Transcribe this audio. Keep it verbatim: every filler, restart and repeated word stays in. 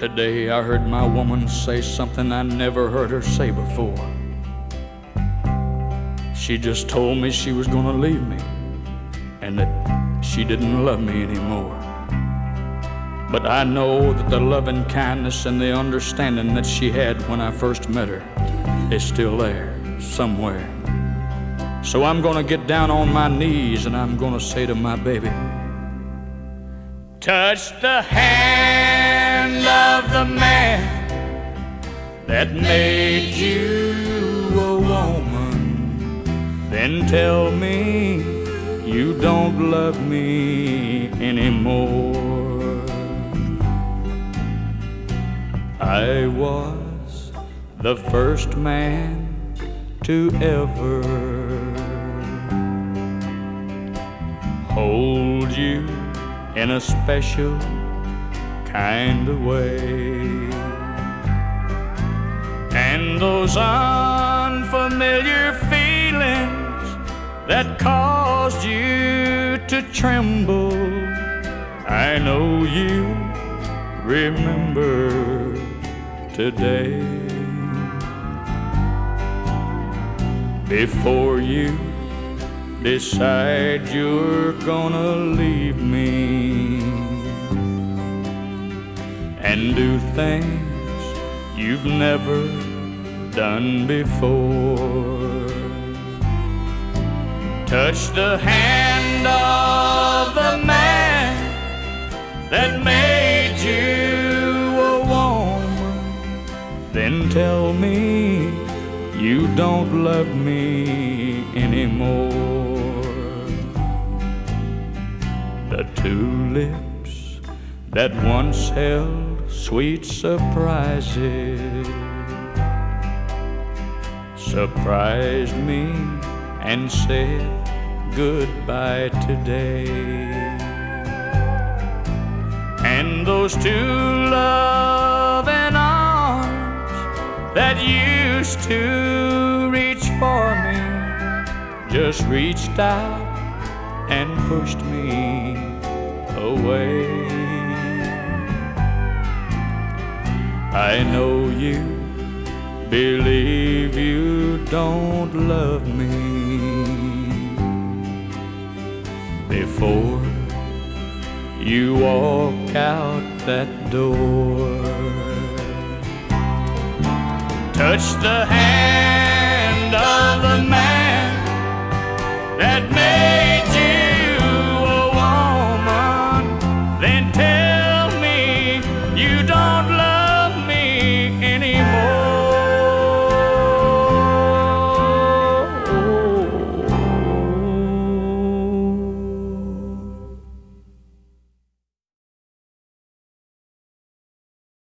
Today I heard my woman say something I never heard her say before. She just told me she was gonna leave me and that she didn't love me anymore. But I know that the loving kindness and the understanding that she had when I first met her is still there somewhere. So I'm gonna get down on my knees and I'm gonna say to my baby, touch the hand of the man that made you a woman, then tell me you don't love me anymore. I was the first man to ever hold you in a special kind of way. And those unfamiliar feelings that caused you to tremble, I know you remember today. Before you decide you're gonna leave me and do things you've never done before, touch the hand of the man that made you a woman, then tell me you don't love me anymore. The two lips that once held sweet surprises surprised me and said goodbye today. And those two loving arms that used to reach for me just reached out and pushed me away. I know you believe you don't love me before you walk out that door. Touch the hand of the man that made